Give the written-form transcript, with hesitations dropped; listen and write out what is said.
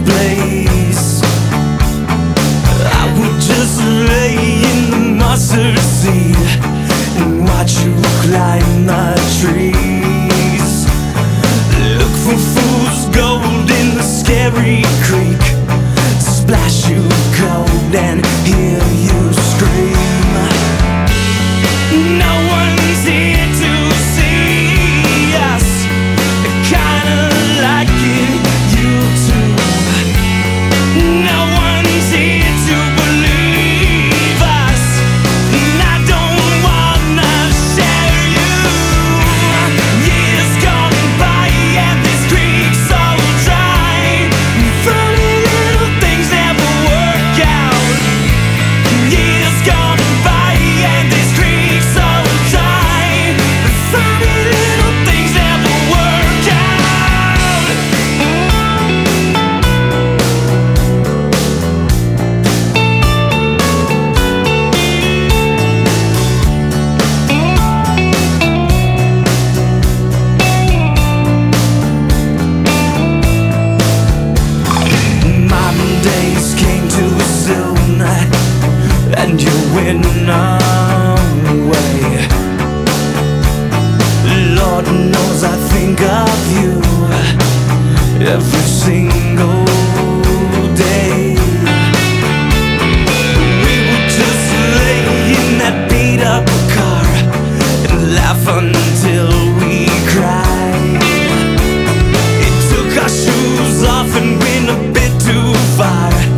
place. I would just lay in the mustard seed and watch you climb the trees. Look for fool's gold in the scary creek, splash you cold and hear you scream. No one's here to see us, kinda like it, you too. No one's here to believe us, and I don't wanna share you. Years gone by and this creek's so dry. Funny little things never work out. Years gone by and this creek's so dry. Funny little things never work out. Mondays came too soon, and you went away. Lord knows I think of you every single day. We would just lay in that beat up car and laugh until we cried. It took our shoes off and went a bit too far.